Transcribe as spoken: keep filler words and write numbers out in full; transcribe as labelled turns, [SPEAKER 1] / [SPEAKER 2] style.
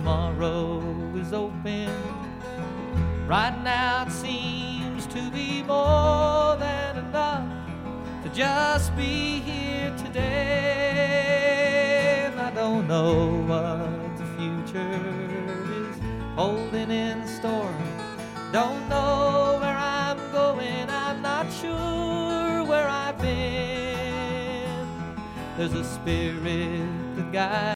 [SPEAKER 1] tomorrow is open. Right now it seems to be more than enough to just be here today. And I don't know what the future is holding in store. Don't know where I'm going, I'm not sure where I've been. There's a spirit that guides